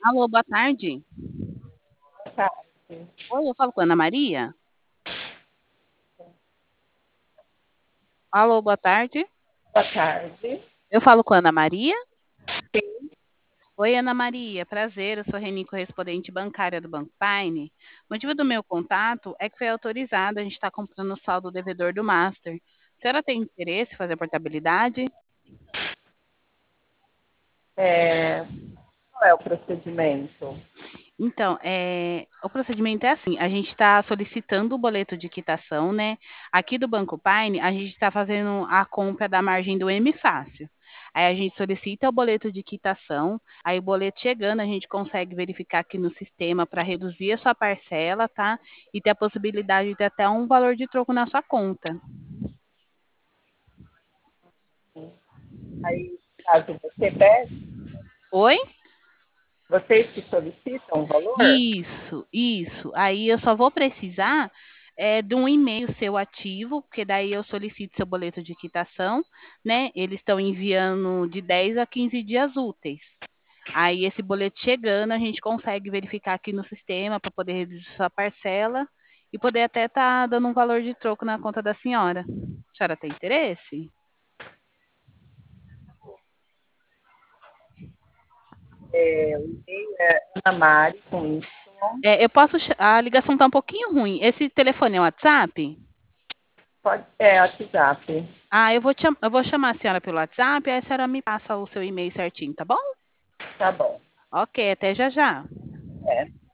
Alô, boa tarde. Boa tarde. Oi, eu falo com a Ana Maria? Alô, boa tarde. Boa tarde. Eu falo com a Ana Maria? Sim, Oi, Ana Maria, prazer. Eu sou Reni, correspondente bancária do Banco Paine. O motivo do meu contato é que foi autorizado, a gente está comprando o saldo devedor do Master. A senhora tem interesse em fazer portabilidade? qual é o procedimento? Então, o procedimento é assim: a gente está solicitando o boleto de quitação, né? Aqui do Banco Paine, a gente está fazendo a compra da margem do M Fácil. Aí a gente solicita o boleto de quitação, aí o boleto chegando, a gente consegue verificar aqui no sistema para reduzir a sua parcela, tá? E ter a possibilidade de ter até um valor de troco na sua conta. Aí, caso você peça, Oi? vocês que solicitam o valor? Isso. Aí eu só vou precisar de um e-mail seu ativo, porque daí eu solicito seu boleto de quitação, né? Eles estão enviando de 10 a 15 dias úteis. Aí esse boleto chegando, a gente consegue verificar aqui no sistema para poder reduzir sua parcela e poder até estar dando um valor de troco na conta da senhora. A senhora tem interesse? O e-mail é anamari com Y. Eu posso. A ligação está um pouquinho ruim. Esse telefone é o WhatsApp? Pode, WhatsApp. Ah, eu vou chamar a senhora pelo WhatsApp, aí a senhora me passa o seu e-mail certinho, tá bom? Tá bom. Ok, até já já. É.